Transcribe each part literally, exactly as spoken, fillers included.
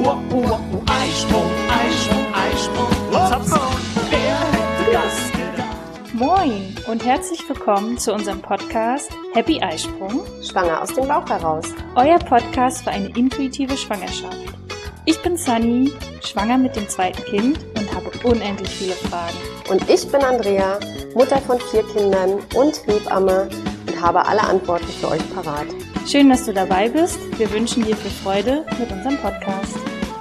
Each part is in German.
oh, oh, oh, Eisprung, Eisprung, Eisprung, Hopsapfen, wer hätte das gedacht? Moin und herzlich willkommen zu unserem Podcast Happy Eisprung, Schwanger aus dem Bauch heraus. Euer Podcast für eine intuitive Schwangerschaft. Ich bin Sunny, schwanger mit dem zweiten Kind und habe unendlich viele Fragen. Und ich bin Andrea, Mutter von vier Kindern und Hebamme und habe alle Antworten für euch parat. Schön, dass du dabei bist. Wir wünschen dir viel Freude mit unserem Podcast.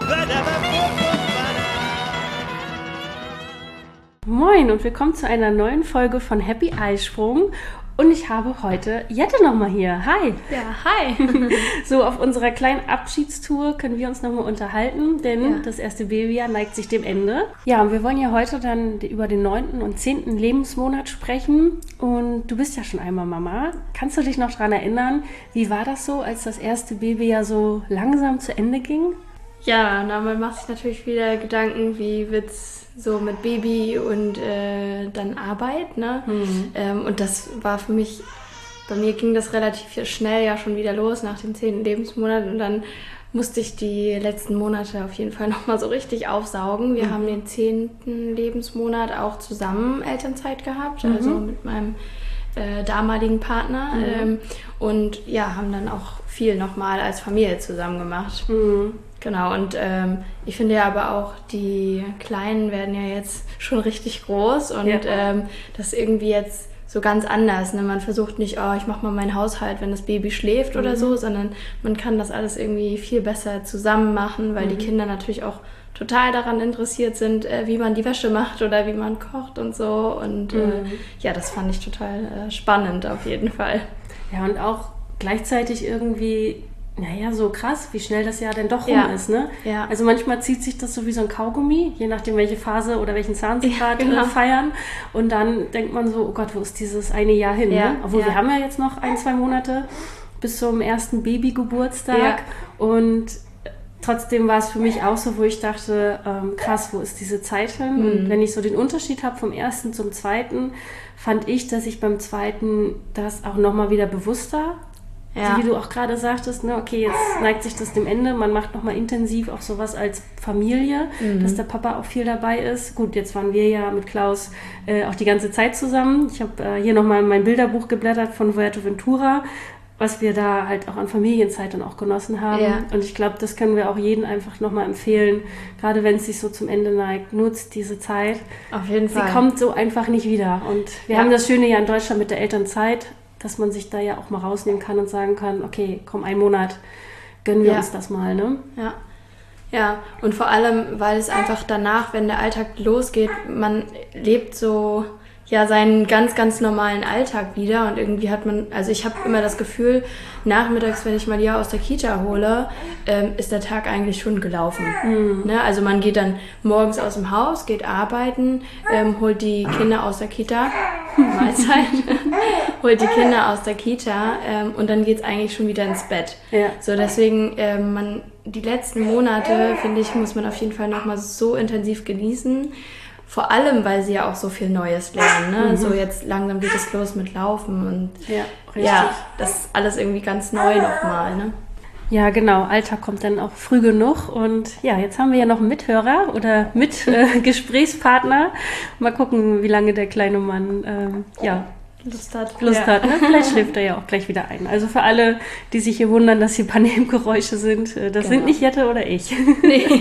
Moin und willkommen zu einer neuen Folge von Happy Eisprung. Und ich habe heute Jette nochmal hier. Hi! Ja, hi! So, auf unserer kleinen Abschiedstour können wir uns nochmal unterhalten, denn ja. das erste Babyjahr neigt sich dem Ende. Ja, und wir wollen ja heute dann über den neunten und zehnten Lebensmonat sprechen. Und du bist ja schon einmal Mama. Kannst du dich noch daran erinnern, wie war das so, als das erste Babyjahr so langsam zu Ende ging? Ja, na, man macht sich natürlich wieder Gedanken, wie wird's so mit Baby und äh, dann Arbeit, ne? Mhm. Ähm, und das war für mich, bei mir ging das relativ schnell ja schon wieder los nach dem zehnten Lebensmonat und dann musste ich die letzten Monate auf jeden Fall nochmal so richtig aufsaugen. Wir mhm. haben den zehnten Lebensmonat auch zusammen Elternzeit gehabt, mhm. also mit meinem äh, damaligen Partner mhm. ähm, und ja, haben dann auch viel nochmal als Familie zusammen gemacht. Mhm. Genau, und ähm, ich finde ja aber auch, die Kleinen werden ja jetzt schon richtig groß und ja. ähm, das ist irgendwie jetzt so ganz anders. Ne? Man versucht nicht, oh, ich mache mal meinen Haushalt, wenn das Baby schläft mhm. oder so, sondern man kann das alles irgendwie viel besser zusammen machen, weil mhm. die Kinder natürlich auch total daran interessiert sind, äh, wie man die Wäsche macht oder wie man kocht und so. Und mhm. äh, ja, das fand ich total äh, spannend auf jeden Fall. Ja, und auch gleichzeitig irgendwie... Naja, so krass, wie schnell das Jahr denn doch rum ja. ist, ne? Ja. Also manchmal zieht sich das so wie so ein Kaugummi, je nachdem welche Phase oder welchen Zahn sie ja, gerade genau. feiern. Und dann denkt man so, oh Gott, wo ist dieses eine Jahr hin? Ja. Ne? Obwohl ja. wir haben ja jetzt noch ein, zwei Monate bis zum ersten Babygeburtstag. Ja. Und trotzdem war es für mich auch so, wo ich dachte, ähm, krass, wo ist diese Zeit hin? Mhm. Und wenn ich so den Unterschied habe vom ersten zum zweiten, fand ich, dass ich beim zweiten das auch nochmal wieder bewusster Ja. Wie du auch gerade sagtest, ne, okay, jetzt neigt sich das dem Ende, man macht nochmal intensiv auch sowas als Familie, mhm. dass der Papa auch viel dabei ist. Gut, jetzt waren wir ja mit Klaus äh, auch die ganze Zeit zusammen. Ich habe äh, hier nochmal mein Bilderbuch geblättert von Fuerteventura, was wir da halt auch an Familienzeit dann auch genossen haben. Ja. Und ich glaube, das können wir auch jedem einfach nochmal empfehlen, gerade wenn es sich so zum Ende neigt, nutzt diese Zeit. Auf jeden Fall. Sie kommt so einfach nicht wieder. Und wir ja. haben das Schöne ja in Deutschland mit der Elternzeit, dass man sich da ja auch mal rausnehmen kann und sagen kann, okay, komm, einen Monat gönnen wir ja. uns das mal, ne? Ja. Ja, und vor allem, weil es einfach danach, wenn der Alltag losgeht, man lebt so ja seinen ganz, ganz normalen Alltag wieder und irgendwie hat man, also ich habe immer das Gefühl, nachmittags, wenn ich mal Malia aus der Kita hole, ähm, ist der Tag eigentlich schon gelaufen. Mhm. Ne? Also man geht dann morgens aus dem Haus, geht arbeiten, ähm, holt die Kinder aus der Kita, Mahlzeit, holt die Kinder aus der Kita ähm, und dann geht's eigentlich schon wieder ins Bett. Ja. So deswegen, ähm, man die letzten Monate, finde ich, muss man auf jeden Fall nochmal so intensiv genießen. Vor allem, weil sie ja auch so viel Neues lernen. Ne? Mhm. So jetzt langsam geht es los mit Laufen und ja, ja das ist alles irgendwie ganz neu nochmal. Ne? Ja, genau. Alltag kommt dann auch früh genug. Und ja, jetzt haben wir ja noch einen Mithörer oder Mitgesprächspartner. Äh, Mal gucken, wie lange der kleine Mann ähm, ja, Lust hat. Lust ja. hat, ne? Vielleicht schläft er ja auch gleich wieder ein. Also für alle, die sich hier wundern, dass hier Pannebengeräusche sind, äh, das genau. sind nicht Jette oder ich. Nee.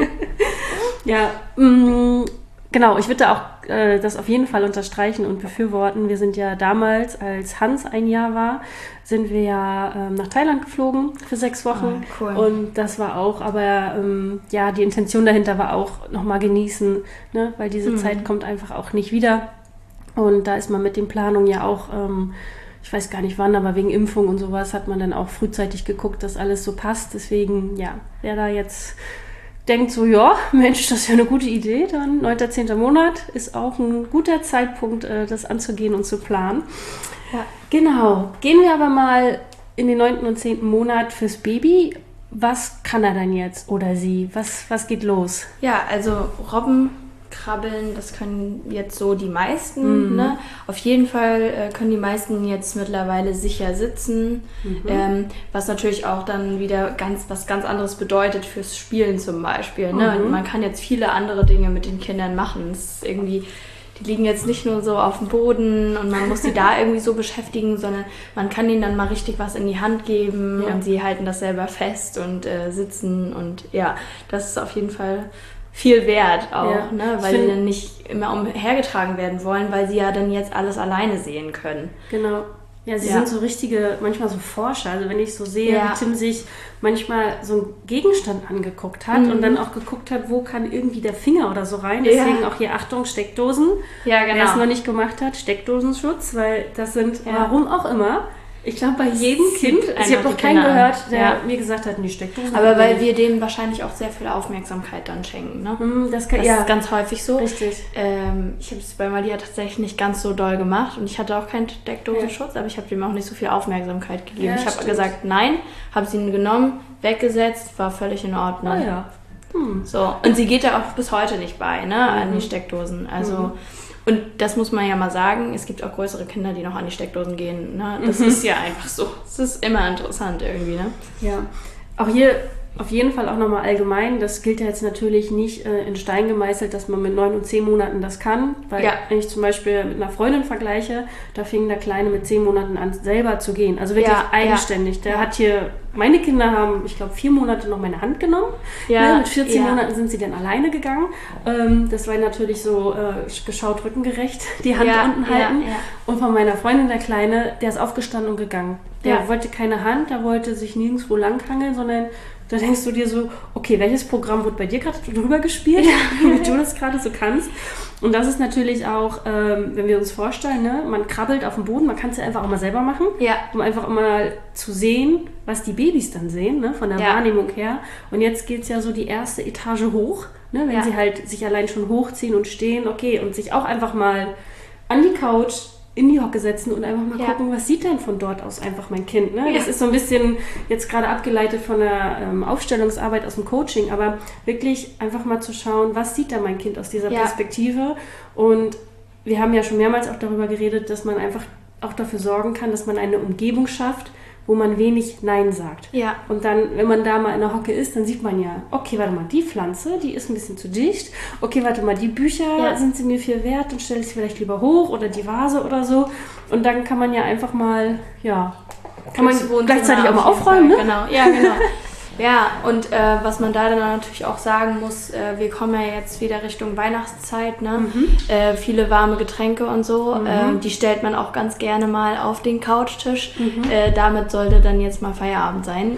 ja, mh, Genau, ich würde auch äh, das auf jeden Fall unterstreichen und befürworten. Wir sind ja damals, als Hans ein Jahr war, sind wir ja ähm, nach Thailand geflogen für sechs Wochen. Oh, cool. Und das war auch, aber ähm, ja, die Intention dahinter war auch nochmal genießen, ne? Weil diese mhm. Zeit kommt einfach auch nicht wieder. Und da ist man mit den Planungen ja auch, ähm, ich weiß gar nicht wann, aber wegen Impfung und sowas hat man dann auch frühzeitig geguckt, dass alles so passt. Deswegen, ja, wer da jetzt denkt so, ja, Mensch, das ist ja eine gute Idee, dann neunter, zehnter Monat ist auch ein guter Zeitpunkt, das anzugehen und zu planen. Ja. Genau. Gehen wir aber mal in den neunten und zehnten Monat fürs Baby. Was kann er dann jetzt oder sie? Was, was geht los? Ja, also Robben krabbeln, das können jetzt so die meisten. Mhm. Ne? Auf jeden Fall äh, können die meisten jetzt mittlerweile sicher sitzen, mhm. ähm, was natürlich auch dann wieder ganz was ganz anderes bedeutet fürs Spielen zum Beispiel. Ne? Mhm. Man kann jetzt viele andere Dinge mit den Kindern machen. Es ist irgendwie, die liegen jetzt nicht nur so auf dem Boden und man muss die da irgendwie so beschäftigen, sondern man kann ihnen dann mal richtig was in die Hand geben ja. und sie halten das selber fest und äh, sitzen und ja, das ist auf jeden Fall viel wert auch, ja. ne? Weil sie dann nicht immer umhergetragen werden wollen, weil sie ja dann jetzt alles alleine sehen können. Genau. Ja, sie ja. sind so richtige, manchmal so Forscher. Also wenn ich so sehe, ja. wie Tim sich manchmal so einen Gegenstand angeguckt hat mhm. und dann auch geguckt hat, wo kann irgendwie der Finger oder so rein. Deswegen ja. auch hier, Achtung, Steckdosen. Ja, genau. Wer es noch nicht gemacht hat, Steckdosenschutz, weil das sind, ja. warum auch immer, ich glaube, bei jedem Kind, also ich habe noch keinen gehört, der ja. mir gesagt hat, die Steckdosen. Aber weil wir denen wahrscheinlich auch sehr viel Aufmerksamkeit dann schenken. Ne? Mm, das kann, das ja. ist ganz häufig so. Richtig. Ähm, ich habe es bei Malia tatsächlich nicht ganz so doll gemacht und ich hatte auch keinen Steckdosenschutz, ja. aber ich habe dem auch nicht so viel Aufmerksamkeit gegeben. Ja, ich habe gesagt, nein, habe sie genommen, weggesetzt, war völlig in Ordnung. Ah, ja. hm. So. Und sie geht da auch bis heute nicht bei, ne, an mhm. die Steckdosen. Also... Mhm. Und das muss man ja mal sagen, es gibt auch größere Kinder, die noch an die Steckdosen gehen. Ne? Das mhm. ist ja einfach so. Es ist immer interessant irgendwie. Ne? Ja, auch hier auf jeden Fall auch nochmal allgemein. Das gilt ja jetzt natürlich nicht äh, in Stein gemeißelt, dass man mit neun und zehn Monaten das kann. Weil ja. wenn ich zum Beispiel mit einer Freundin vergleiche, da fing der Kleine mit zehn Monaten an, selber zu gehen. Also wirklich ja, eigenständig. Der ja. hat hier, meine Kinder haben, ich glaube, vier Monate noch meine Hand genommen. Ja, ne? Mit vierzehn ja. Monaten sind sie dann alleine gegangen. Ähm, das war natürlich so äh, geschaut rückengerecht, die Hand ja, unten halten. Ja, ja. Und von meiner Freundin, der Kleine, der ist aufgestanden und gegangen. Der ja. wollte keine Hand, der wollte sich nirgendwo langhangeln, sondern da denkst du dir so, okay, welches Programm wird bei dir gerade drüber gespielt, damit du das gerade so kannst. Und das ist natürlich auch, ähm, wenn wir uns vorstellen, ne, man krabbelt auf dem Boden, man kann es ja einfach auch mal selber machen, ja. um einfach mal zu sehen, was die Babys dann sehen, ne, von der ja. Wahrnehmung her. Und jetzt geht es ja so die erste Etage hoch, ne, wenn ja. sie halt sich allein schon hochziehen und stehen, okay, und sich auch einfach mal an die Couch in die Hocke setzen und einfach mal ja. gucken, was sieht denn von dort aus einfach mein Kind. Ne? Ja. Das ist so ein bisschen jetzt gerade abgeleitet von der ähm, Aufstellungsarbeit aus dem Coaching, aber wirklich einfach mal zu schauen, was sieht da mein Kind aus dieser ja. Perspektive. Und wir haben ja schon mehrmals auch darüber geredet, dass man einfach auch dafür sorgen kann, dass man eine Umgebung schafft, wo man wenig Nein sagt. Ja. Und dann, wenn man da mal in der Hocke ist, dann sieht man ja, okay, warte mal, die Pflanze, die ist ein bisschen zu dicht. Okay, warte mal, die Bücher, ja. sind sie mir viel wert, dann stelle ich sie vielleicht lieber hoch oder die Vase oder so. Und dann kann man ja einfach mal, ja, kann man gleichzeitig auch mal aufräumen, ne? Genau, ja, genau. Ja, und äh, was man da dann natürlich auch sagen muss, äh, wir kommen ja jetzt wieder Richtung Weihnachtszeit, ne? Mhm. Äh, viele warme Getränke und so, mhm. äh, die stellt man auch ganz gerne mal auf den Couchtisch. Mhm. Äh, damit sollte dann jetzt mal Feierabend sein.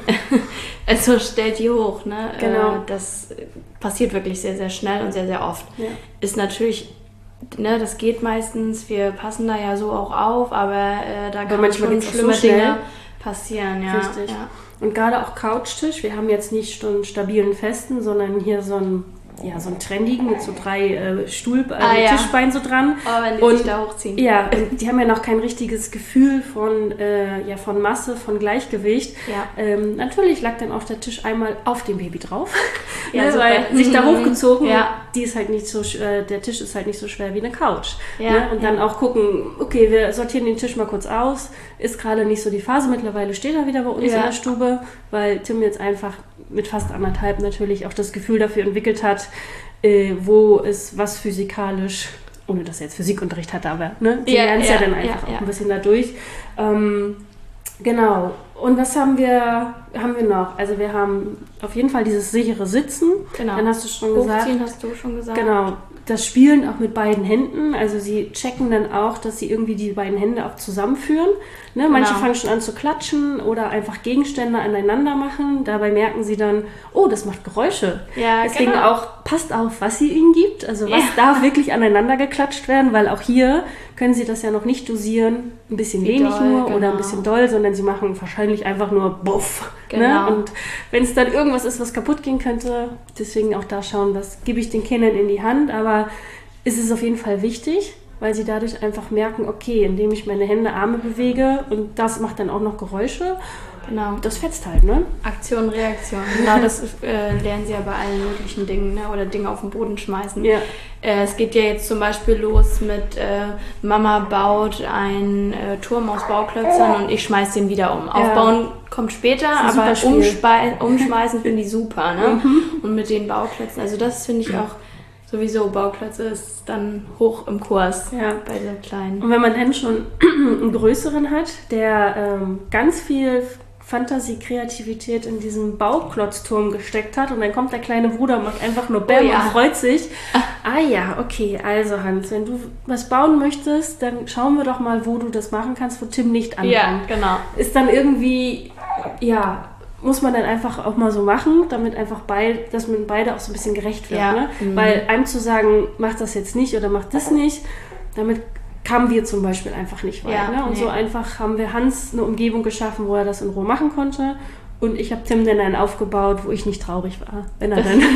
Also stellt die hoch, ne? Genau. Äh, das passiert wirklich sehr, sehr schnell und sehr, sehr oft. Ja. Ist natürlich... Ne, das geht meistens, wir passen da ja so auch auf, aber äh, da kann schon schlimme so Dinge passieren. Ja. Richtig. Ja. Und gerade auch Couchtisch, wir haben jetzt nicht so einen stabilen festen, sondern hier so einen, ja, so einen trendigen mit so drei äh, Stuhl, äh, ah, ja. Tischbeinen so dran. Oh, wenn die und, sich da hochziehen. Ja, und die haben ja noch kein richtiges Gefühl von, äh, ja, von Masse, von Gleichgewicht. Ja. Ähm, natürlich lag dann auch der Tisch einmal auf dem Baby drauf, ja, ne, weil sich da hochgezogen, ja. die ist halt nicht so, äh, der Tisch ist halt nicht so schwer wie eine Couch. Ja, ne? Und ja. dann auch gucken, okay, wir sortieren den Tisch mal kurz aus, ist gerade nicht so die Phase, mittlerweile steht er wieder bei uns ja. in der Stube, weil Tim jetzt einfach mit fast anderthalb natürlich auch das Gefühl dafür entwickelt hat, äh, wo ist was physikalisch, ohne dass er jetzt Physikunterricht hatte, aber ne, die ja, lernen es ja, ja dann einfach ja, auch ja. ein bisschen dadurch. Ähm, genau. Und was haben wir, haben wir noch? Also wir haben auf jeden Fall dieses sichere Sitzen. Genau. Dann hast du schon Hochziehen gesagt. hast du schon gesagt. Genau. Das Spielen auch mit beiden Händen. Also sie checken dann auch, dass sie irgendwie die beiden Hände auch zusammenführen. Ne? Manche Genau. fangen schon an zu klatschen oder einfach Gegenstände aneinander machen. Dabei merken sie dann, oh, das macht Geräusche. Ja, Deswegen genau. auch, passt auf, was ihr ihnen gibt. Also was Ja. darf wirklich aneinander geklatscht werden, weil auch hier können sie das ja noch nicht dosieren. Ein bisschen Wie wenig doll, nur oder genau. ein bisschen doll, sondern sie machen wahrscheinlich einfach nur buff. Genau. Ne? Und wenn es dann irgendwas ist, was kaputt gehen könnte, deswegen auch da schauen, was gebe ich den Kindern in die Hand. Aber ist es auf jeden Fall wichtig, weil sie dadurch einfach merken, okay, indem ich meine Hände, Arme bewege und das macht dann auch noch Geräusche, Genau. Das fetzt halt, ne? Aktion, Reaktion. Genau, das äh, lernen sie ja bei allen möglichen Dingen, ne? Oder Dinge auf den Boden schmeißen. Ja. Äh, es geht ja jetzt zum Beispiel los mit äh, Mama baut einen äh, Turm aus Bauklötzern und ich schmeiß den wieder um. Aufbauen kommt später, Das ist ein aber super Spiel. umspe- umschmeißen finde ich super. Ne? Und mit den Bauklötzen, also das finde ich auch sowieso, Bauklötze ist dann hoch im Kurs Ja. bei so kleinen. Und wenn man dann schon einen größeren hat, der ähm, ganz viel Fantasie, Kreativität in diesen Bauklotzturm gesteckt hat und dann kommt der kleine Bruder und macht einfach nur Bäm Oh ja. und freut sich. Ah ja, okay, also Hans, wenn du was bauen möchtest, dann schauen wir doch mal, wo du das machen kannst, wo Tim nicht ankommt. Ja, genau. Ist dann irgendwie, ja, muss man dann einfach auch mal so machen, damit einfach beide, dass man beide auch so ein bisschen gerecht wird. Ja. Ne? Mhm. Weil einem zu sagen, mach das jetzt nicht oder mach das nicht, damit kamen wir zum Beispiel einfach nicht weit. Ja, ne? Und nee. so einfach haben wir Hans eine Umgebung geschaffen, wo er das in Ruhe machen konnte. Und ich habe Tim dann einen aufgebaut, wo ich nicht traurig war, wenn er dann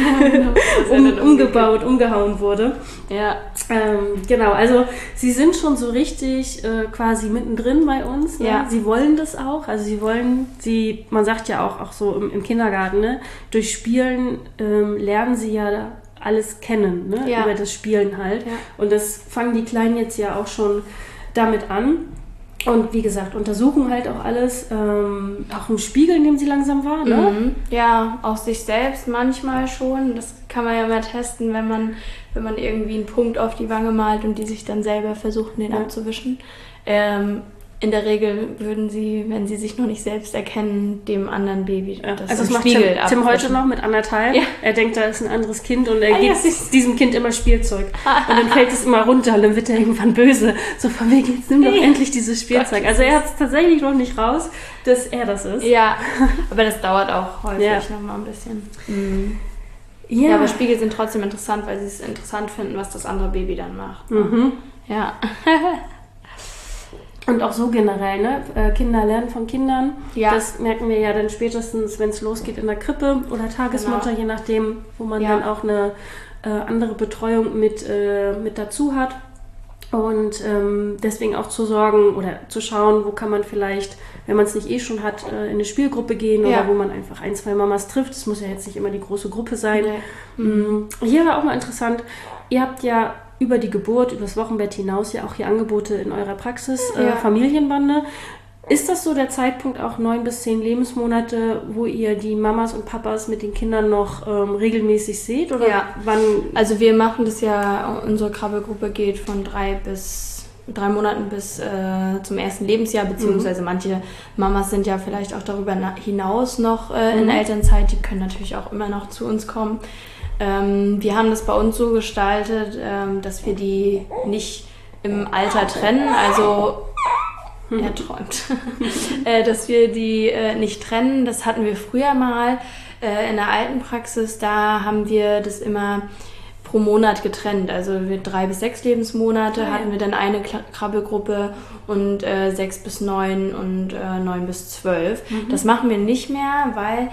um, umgebaut, umgehauen wurde. Ja. Ähm, genau, also sie sind schon so richtig äh, quasi mittendrin bei uns. Ne? Ja. Sie wollen das auch. Also sie wollen, sie, man sagt ja auch, auch so im, im Kindergarten, ne? Durch Spielen ähm, lernen sie ja alles kennen, ne? Ja. Über das Spielen halt. Ja. Und das fangen die Kleinen jetzt ja auch schon damit an. Und wie gesagt, untersuchen halt auch alles. Ähm, auch im Spiegel nehmen sie langsam wahr, ne? Mhm. Ja, auch sich selbst manchmal schon. Das kann man ja mal testen, wenn man, wenn man irgendwie einen Punkt auf die Wange malt und die sich dann selber versuchen, den Ja. abzuwischen. Ähm, in der Regel würden sie, wenn sie sich noch nicht selbst erkennen, dem anderen Baby Ja. das Also das im macht Tim, Spiegel Tim heute abwischen. noch mit anderthalb. Ja. Er denkt, da ist ein anderes Kind und er Ah, ja, gibt süß. diesem Kind immer Spielzeug. Und dann fällt es immer runter und dann wird er irgendwann böse. So von wegen, jetzt nimm doch Ja. endlich dieses Spielzeug. Also er hat es tatsächlich noch nicht raus, dass er das ist. Ja, aber das dauert auch häufig Ja. noch mal ein bisschen. Mhm. Ja, Ja, aber Spiegel sind trotzdem interessant, weil sie es interessant finden, was das andere Baby dann macht. Mhm. Ja. Und auch so generell, ne? Äh, Kinder lernen von Kindern. Ja. Das merken wir ja dann spätestens, wenn es losgeht in der Krippe oder Tagesmutter, Genau. je nachdem, wo man Ja. dann auch eine äh, andere Betreuung mit, äh, mit dazu hat. Und ähm, deswegen auch zu sorgen oder zu schauen, wo kann man vielleicht, wenn man es nicht eh schon hat, äh, in eine Spielgruppe gehen Ja. oder wo man einfach ein, zwei Mamas trifft. Das muss ja jetzt nicht immer die große Gruppe sein. Nee. Mhm. Hier war auch mal interessant, ihr habt ja über die Geburt, über das Wochenbett hinaus ja auch hier Angebote in eurer Praxis, äh, Ja. Familienbande. Ist das so der Zeitpunkt, auch neun bis zehn Lebensmonate, wo ihr die Mamas und Papas mit den Kindern noch ähm, regelmäßig seht? Oder Ja. wann? Also wir machen das ja, unsere Krabbelgruppe geht von drei bis drei Monaten bis äh, zum ersten Lebensjahr, beziehungsweise manche Mamas sind ja vielleicht auch darüber na- hinaus noch äh, in Mhm. Elternzeit, die können natürlich auch immer noch zu uns kommen. Ähm, wir haben das bei uns so gestaltet, ähm, dass wir die nicht im Alter trennen, also er träumt, äh, dass wir die äh, nicht trennen. Das hatten wir früher mal äh, in der alten Praxis, da haben wir das immer pro Monat getrennt. Also wir drei bis sechs Lebensmonate Ah, ja. hatten wir dann eine Kla- Krabbelgruppe und äh, sechs bis neun und äh, neun bis zwölf. Das machen wir nicht mehr, weil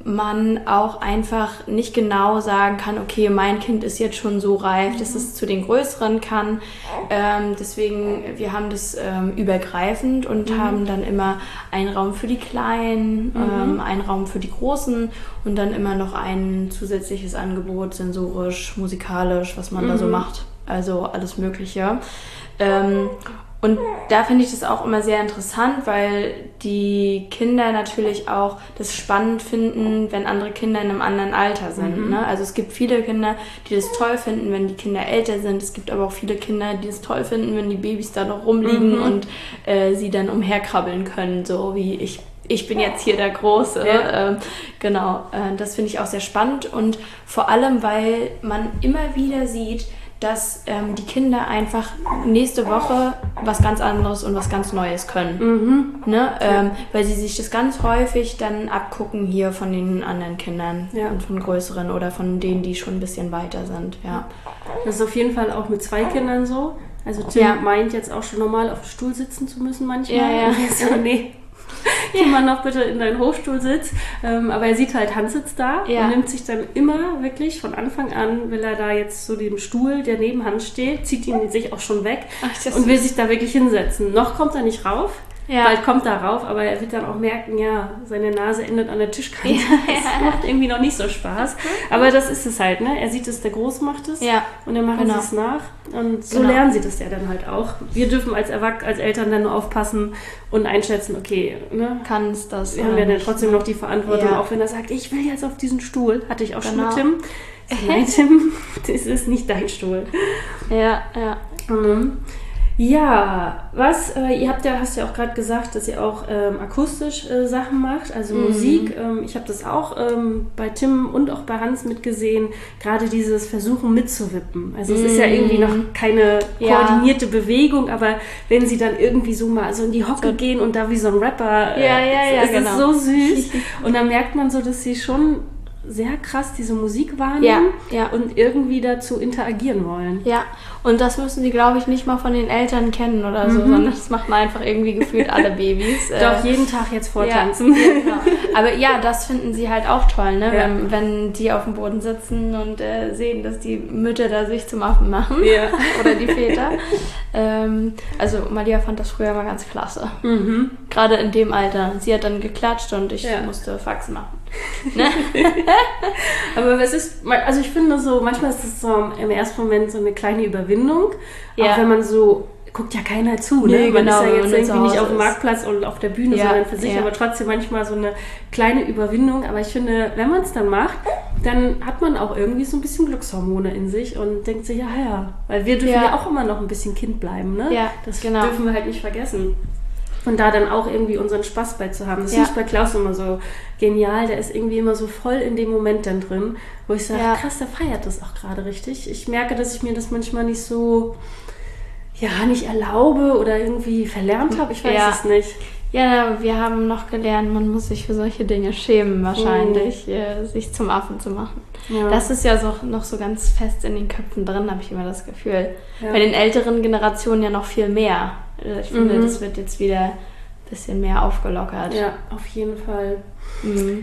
man auch einfach nicht genau sagen kann, okay, mein Kind ist jetzt schon so reif, dass es zu den Größeren kann. Ähm, deswegen, wir haben das ähm, übergreifend und Mhm. haben dann immer einen Raum für die Kleinen, ähm, einen Raum für die Großen und dann immer noch ein zusätzliches Angebot, sensorisch, musikalisch, was man da so Mhm. macht. Also alles Mögliche. Ähm, und da finde ich das auch immer sehr interessant, weil die Kinder natürlich auch das spannend finden, wenn andere Kinder in einem anderen Alter sind. Ne? Also es gibt viele Kinder, die das toll finden, wenn die Kinder älter sind. Es gibt aber auch viele Kinder, die es toll finden, wenn die Babys da noch rumliegen Mhm. und äh, sie dann umherkrabbeln können, so wie ich. Ich bin jetzt hier der Große. Ja. Ähm, genau, äh, das finde ich auch sehr spannend und vor allem, weil man immer wieder sieht, dass ähm, die Kinder einfach nächste Woche was ganz anderes und was ganz Neues können. Mhm. Ne? Ähm, weil sie sich das ganz häufig dann abgucken hier von den anderen Kindern Ja. und von größeren oder von denen, die schon ein bisschen weiter sind. Ja, Das ist auf jeden Fall auch mit zwei Kindern so. Also Tim Ja. meint jetzt auch schon normal auf dem Stuhl sitzen zu müssen manchmal. Ja, ja. Und ich so, nee, geh mal noch bitte in deinen Hochstuhlsitz. Ähm, aber er sieht halt, Hans sitzt da Ja. und nimmt sich dann immer wirklich von Anfang an, will er da jetzt so den Stuhl, der neben Hans steht, zieht ihn sich auch schon weg Ach, das und will ist- sich da wirklich hinsetzen. Noch kommt er nicht rauf. Ja. Bald kommt er rauf, aber er wird dann auch merken, ja, seine Nase endet an der Tischkante. Ja. Das macht irgendwie noch nicht so Spaß. Aber das ist es halt, ne? Er sieht es, der Groß macht es ja. und dann machen genau. sie es nach. Und so genau. lernen sie das ja dann halt auch. Wir dürfen als Erwachsene, als Eltern dann nur aufpassen und einschätzen, okay, ne? Kann es das? Wir haben ja dann trotzdem noch die Verantwortung, ja. auch wenn er sagt, ich will jetzt auf diesen Stuhl. Hatte ich auch genau. schon mit Tim. Nein, Tim, das ist nicht dein Stuhl. Ja, ja. Mhm. Ja, was, äh, ihr habt ja, hast ja auch gerade gesagt, dass ihr auch ähm, akustisch äh, Sachen macht, also mhm. Musik. Ähm, ich habe das auch ähm, bei Tim und auch bei Hans mitgesehen, gerade dieses Versuchen mitzuwippen. Also mhm. es ist ja irgendwie noch keine ja. koordinierte Bewegung, aber wenn sie dann irgendwie so mal so in die Hocke so. gehen und da wie so ein Rapper, äh, ja, ja, ja, es genau. ist so süß. Und dann merkt man so, dass sie schon sehr krass diese Musik wahrnehmen ja, ja. und irgendwie dazu interagieren wollen. Ja, und das müssen sie, glaube ich, nicht mal von den Eltern kennen oder so, mhm. sondern das machen einfach irgendwie gefühlt alle Babys. Doch, äh, jeden Tag jetzt vortanzen. Ja, ja, genau. Aber ja, das finden sie halt auch toll, ne? Ja. Wenn, wenn die auf dem Boden sitzen und äh, sehen, dass die Mütter da sich zum Affen machen ja. oder die Väter. ähm, also Malia fand das früher mal ganz klasse. Mhm. Gerade in dem Alter. Sie hat dann geklatscht und ich ja. musste Faxen machen. Ne? Aber es ist, also ich finde so, manchmal ist es so im ersten Moment so eine kleine Überwindung, ja. auch wenn man so, guckt ja keiner zu, nee, ne? Man genau, ist ja jetzt irgendwie nicht auf dem ist. Marktplatz und auf der Bühne, ja. sondern für sich, ja. aber trotzdem manchmal so eine kleine Überwindung, aber ich finde, wenn man es dann macht, dann hat man auch irgendwie so ein bisschen Glückshormone in sich und denkt sich, ja, ja, weil wir dürfen ja, ja auch immer noch ein bisschen Kind bleiben, ne? Ja, das genau. dürfen wir halt nicht vergessen. Und da dann auch irgendwie unseren Spaß bei zu haben. Das ja. finde ich bei Klaus immer so genial. Der ist irgendwie immer so voll in dem Moment dann drin, wo ich sage, ja. krass, der feiert das auch gerade richtig. Ich merke, dass ich mir das manchmal nicht so, ja, nicht erlaube oder irgendwie verlernt habe. Ich weiß ja. es nicht. Ja, wir haben noch gelernt, man muss sich für solche Dinge schämen wahrscheinlich, mhm. äh, sich zum Affen zu machen. Ja. Das ist ja so, noch so ganz fest in den Köpfen drin, habe ich immer das Gefühl. Ja. Bei den älteren Generationen ja noch viel mehr. Ich finde, mhm. das wird jetzt wieder ein bisschen mehr aufgelockert. Ja, auf jeden Fall. Mhm.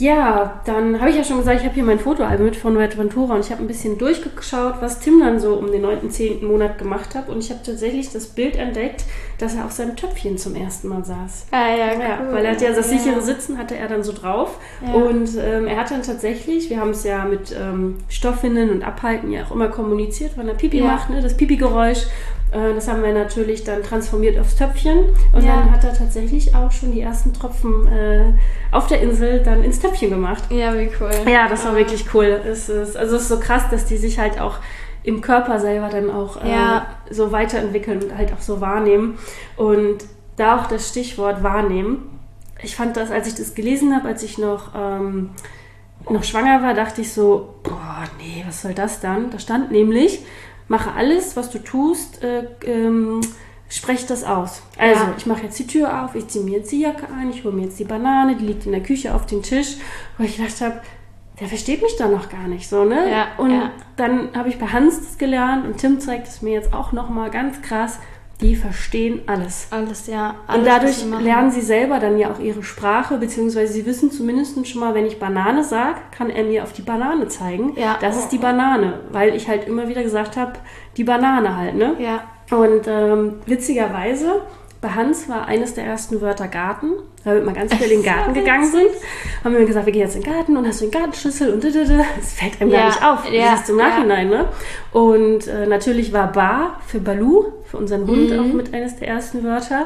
Ja, dann habe ich ja schon gesagt, ich habe hier mein Fotoalbum mit von Ventura und ich habe ein bisschen durchgeschaut, was Tim dann so um den neunten, zehnten Monat gemacht hat. Und ich habe tatsächlich das Bild entdeckt, dass er auf seinem Töpfchen zum ersten Mal saß. Ah ja, cool. Ja, weil er hat ja das ja. sichere Sitzen, hatte er dann so drauf. Ja. Und ähm, er hat dann tatsächlich, wir haben es ja mit ähm, Stoffwindeln und Abhalten ja auch immer kommuniziert, wenn er Pipi ja. macht, ne, das Pipi-Geräusch. Das haben wir natürlich dann transformiert aufs Töpfchen und ja. dann hat er tatsächlich auch schon die ersten Tropfen äh, auf der Insel dann ins Töpfchen gemacht. Ja, wie cool. Ja, das war ah. wirklich cool. Es ist, also es ist so krass, dass die sich halt auch im Körper selber dann auch ja. äh, so weiterentwickeln und halt auch so wahrnehmen. Und da auch das Stichwort wahrnehmen. Ich fand das, als ich das gelesen habe, als ich noch, ähm, noch schwanger war, dachte ich so, boah, nee, was soll das dann? Da stand nämlich, mache alles, was du tust, äh, ähm, sprech das aus. Also, ja. ich mache jetzt die Tür auf, ich ziehe mir jetzt die Jacke an, ich hole mir jetzt die Banane, die liegt in der Küche auf dem Tisch, wo ich gedacht habe, der versteht mich doch noch gar nicht so, ne? Ja, und ja. dann habe ich bei Hans das gelernt und Tim zeigt es mir jetzt auch nochmal ganz krass, die verstehen alles. Alles, ja. Alles, und dadurch lernen sie selber dann ja auch ihre Sprache, beziehungsweise sie wissen zumindest schon mal, wenn ich Banane sage, kann er mir auf die Banane zeigen. Ja. Das ist die Banane, weil ich halt immer wieder gesagt habe, die Banane halt, ne? Ja. Und ähm, witzigerweise, bei Hans war eines der ersten Wörter Garten, weil wir mal ganz viel in den Garten gegangen sind. Haben wir gesagt, wir gehen jetzt in den Garten und hast du den Gartenschlüssel und das fällt einem ja, gar nicht auf. Ja, das ist im Nachhinein, ja. ne? Und äh, natürlich war Bar für Balu, für unseren Hund, mhm. auch mit eines der ersten Wörter.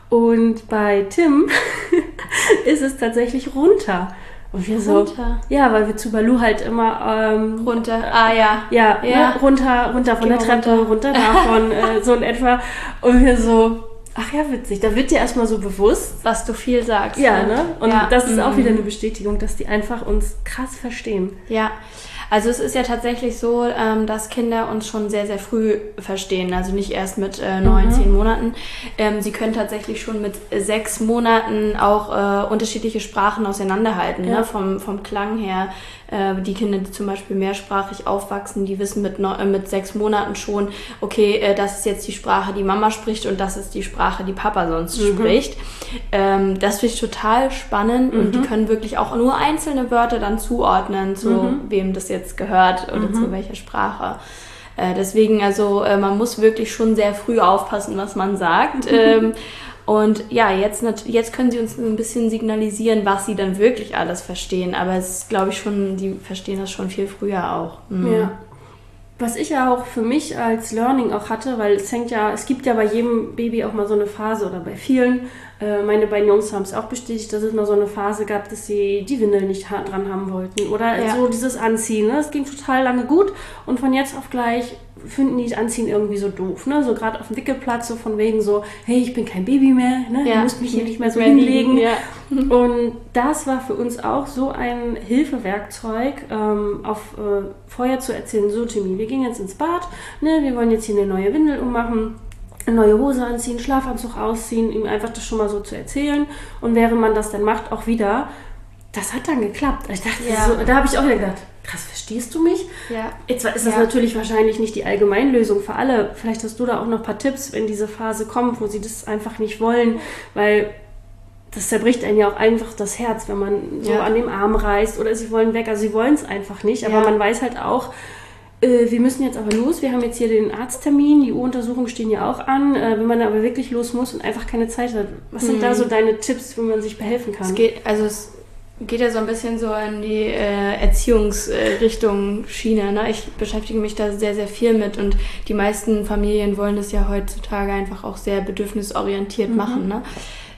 Und bei Tim ist es tatsächlich runter. Und wir so, runter. Ja, weil wir zu Balu halt immer ähm, runter, ah ja, ja, ja. Ne? runter, runter von Geh der Treppe, runter, runter davon, äh, so in etwa. Und wir so, ach ja, witzig, da wird dir erstmal so bewusst, was du viel sagst. Ja, ne? Und ja. das ist mhm. auch wieder eine Bestätigung, dass die einfach uns krass verstehen. Ja, also es ist ja tatsächlich so, ähm, dass Kinder uns schon sehr, sehr früh verstehen. Also nicht erst mit äh, neun, mhm. zehn Monaten. Ähm, sie können tatsächlich schon mit sechs Monaten auch äh, unterschiedliche Sprachen auseinanderhalten, ja. ne? vom, vom Klang her. Äh, die Kinder, die zum Beispiel mehrsprachig aufwachsen, die wissen mit, neun, äh, mit sechs Monaten schon, okay, äh, das ist jetzt die Sprache, die Mama spricht und das ist die Sprache, die Papa sonst mhm. spricht. Ähm, das finde ich total spannend mhm. und die können wirklich auch nur einzelne Wörter dann zuordnen, zu mhm. wem das jetzt gehört oder mhm. zu welcher Sprache. Äh, deswegen, also äh, man muss wirklich schon sehr früh aufpassen, was man sagt. ähm, Und ja, jetzt, jetzt können sie uns ein bisschen signalisieren, was sie dann wirklich alles verstehen. Aber es ist, glaube ich, schon, die verstehen das schon viel früher auch. Mhm. Ja. Was ich ja auch für mich als Learning auch hatte, weil es hängt ja, es gibt ja bei jedem Baby auch mal so eine Phase oder bei vielen, äh, meine beiden Jungs haben es auch bestätigt, dass es mal so eine Phase gab, dass sie die Windel nicht ha- dran haben wollten oder Ja. so dieses Anziehen, ne? Es ging total lange gut und von jetzt auf gleich finden die das Anziehen irgendwie so doof, ne? So gerade auf dem Wickelplatz, so von wegen so, hey, ich bin kein Baby mehr, ne? Ja. Du musst mich hier nicht mehr so Mehr hinlegen. liegen, ja. Und das war für uns auch so ein Hilfewerkzeug, ähm, auf äh, vorher zu erzählen, so Timmy, wir gehen jetzt ins Bad, ne? Wir wollen jetzt hier eine neue Windel ummachen, eine neue Hose anziehen, Schlafanzug ausziehen, ihm einfach das schon mal so zu erzählen. Und während man das dann macht, auch wieder, das hat dann geklappt. Ich dachte, Ja. so, da habe ich auch wieder gedacht, krass, verstehst du mich? Ja. Jetzt ist das Ja. natürlich wahrscheinlich nicht die Allgemeinlösung für alle. Vielleicht hast du da auch noch ein paar Tipps, wenn diese Phase kommt, wo sie das einfach nicht wollen, weil das zerbricht einen ja auch einfach das Herz, wenn man so Ja. an dem Arm reißt oder sie wollen weg. Also sie wollen es einfach nicht, aber Ja. man weiß halt auch, äh, wir müssen jetzt aber los. Wir haben jetzt hier den Arzttermin, die U-Untersuchungen stehen ja auch an. Äh, wenn man aber wirklich los muss und einfach keine Zeit hat, was sind Mhm. da so deine Tipps, wie man sich behelfen kann? Es geht, also es geht ja so ein bisschen so in die äh, Erziehungsrichtung äh, Schiene. Ne? Ich beschäftige mich da sehr, sehr viel mit und die meisten Familien wollen das ja heutzutage einfach auch sehr bedürfnisorientiert Mhm. machen. Ne?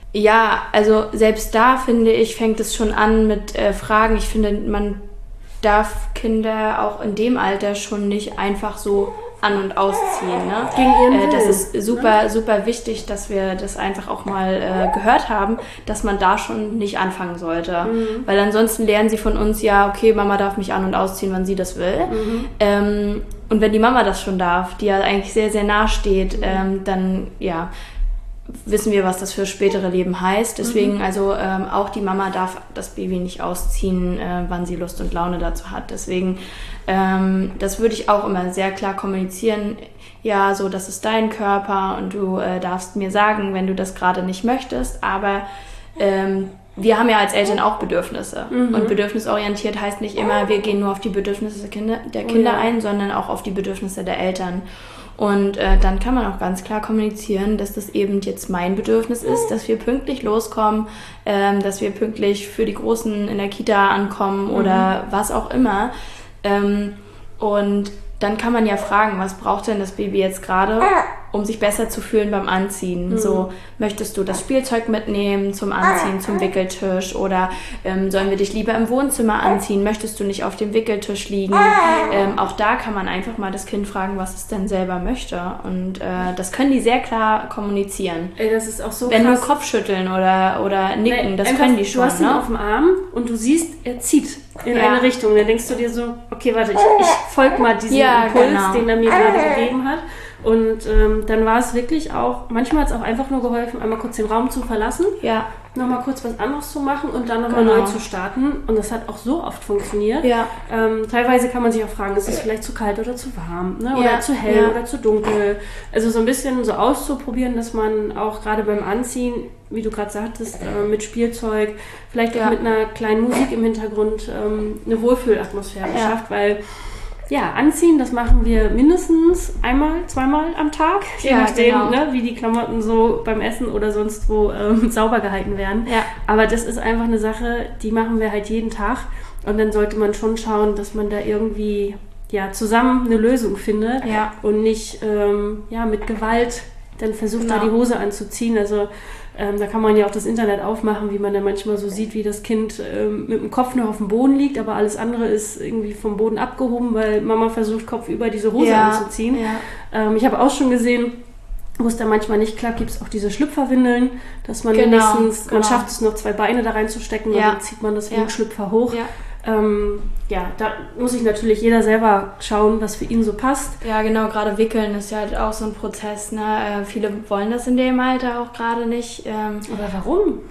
Ja, also selbst da finde ich, fängt es schon an mit äh, Fragen. Ich finde, man darf Kinder auch in dem Alter schon nicht einfach so an- und ausziehen. Ne? Gegen ihren äh, das Willen, ist super, super wichtig, dass wir das einfach auch mal äh, gehört haben, dass man da schon nicht anfangen sollte. Mhm. Weil ansonsten lernen sie von uns, ja, okay, Mama darf mich an- und ausziehen, wann sie das will. Mhm. Ähm, und wenn die Mama das schon darf, die ja eigentlich sehr, sehr nah steht, Mhm. ähm, dann, ja, wissen wir, was das für spätere Leben heißt. Deswegen, Mhm. also ähm, auch die Mama darf das Baby nicht ausziehen, äh, wann sie Lust und Laune dazu hat. Deswegen, ähm, das würde ich auch immer sehr klar kommunizieren. Ja, so, das ist dein Körper und du äh, darfst mir sagen, wenn du das gerade nicht möchtest. Aber ähm, wir haben ja als Eltern auch Bedürfnisse. Mhm. Und bedürfnisorientiert heißt nicht immer, wir gehen nur auf die Bedürfnisse der Kinder, der Kinder Oh ja. ein, sondern auch auf die Bedürfnisse der Eltern. Und äh, dann kann man auch ganz klar kommunizieren, dass das eben jetzt mein Bedürfnis ist, dass wir pünktlich loskommen, ähm, dass wir pünktlich für die Großen in der Kita ankommen oder was auch immer. Ähm, und dann kann man ja fragen, was braucht denn das Baby jetzt gerade, um sich besser zu fühlen beim Anziehen? Mhm. So, möchtest du das Spielzeug mitnehmen zum Anziehen, zum Wickeltisch? Oder ähm, sollen wir dich lieber im Wohnzimmer anziehen? Möchtest du nicht auf dem Wickeltisch liegen? Ähm, auch da kann man einfach mal das Kind fragen, was es denn selber möchte. Und äh, das können die sehr klar kommunizieren. Ey, das ist auch so Wenn krass. nur Kopfschütteln oder, oder Nicken, Nee, das einfach, können die schon. Du hast ihn Ne? auf dem Arm und du siehst, er zieht in Ja. eine Richtung. Dann denkst du dir so, okay, warte, ich, ich folge mal diesem Ja, Impuls, genau. den er mir gerade gegeben hat. Und ähm, dann war es wirklich auch, manchmal hat es auch einfach nur geholfen, einmal kurz den Raum zu verlassen, Ja, nochmal kurz was anderes zu machen und dann nochmal Genau. neu zu starten. Und das hat auch so oft funktioniert. ja. Ähm, teilweise kann man sich auch fragen, ist es vielleicht zu kalt oder zu warm, ne? Oder Ja, zu hell ja. oder zu dunkel. Also so ein bisschen so auszuprobieren, dass man auch gerade beim Anziehen, wie du gerade sagtest, äh, mit Spielzeug, vielleicht auch Ja. mit einer kleinen Musik im Hintergrund ähm, eine Wohlfühlatmosphäre Ja. schafft, weil ja, anziehen, das machen wir mindestens einmal, zweimal am Tag, je Ja, nachdem, genau. ne, wie die Klamotten so beim Essen oder sonst wo ähm, sauber gehalten werden. Ja. Aber das ist einfach eine Sache, die machen wir halt jeden Tag und dann sollte man schon schauen, dass man da irgendwie ja, zusammen eine Lösung findet Ja. und nicht ähm, ja, mit Gewalt dann versucht, Genau. da die Hose anzuziehen. Also ähm, da kann man ja auch das Internet aufmachen, wie man dann manchmal so sieht, wie das Kind ähm, mit dem Kopf noch auf dem Boden liegt, aber alles andere ist irgendwie vom Boden abgehoben, weil Mama versucht, kopfüber diese Hose Ja. anzuziehen. Ja. Ähm, ich habe auch schon gesehen, wo es dann manchmal nicht klappt, gibt es auch diese Schlüpferwindeln, dass man Genau, wenigstens, man genau. schafft es noch zwei Beine da reinzustecken und Ja. dann zieht man das wie Ja. ein Schlüpfer hoch. Ja. Ähm, ja, da muss sich natürlich jeder selber schauen, was für ihn so passt. Ja, genau, gerade Wickeln ist ja halt auch so ein Prozess. Ne? Äh, viele wollen das in dem Alter auch gerade nicht. Ähm, Aber warum?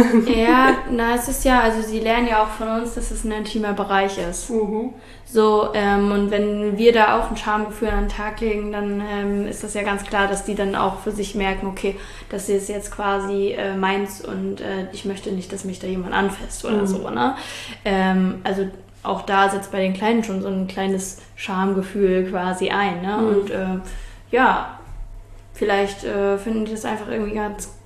ja, na, es ist ja, also sie lernen ja auch von uns, dass es ein intimer Bereich ist. Mhm. So, ähm, und wenn wir da auch ein Schamgefühl an den Tag legen, dann ähm, ist das ja ganz klar, dass die dann auch für sich merken, okay, das ist jetzt quasi äh, meins und äh, ich möchte nicht, dass mich da jemand anfasst oder Mhm. so, ne? Ähm, also auch da setzt bei den Kleinen schon so ein kleines Schamgefühl quasi ein, ne? Mhm. Und äh, ja, vielleicht äh, finden die das einfach irgendwie ganz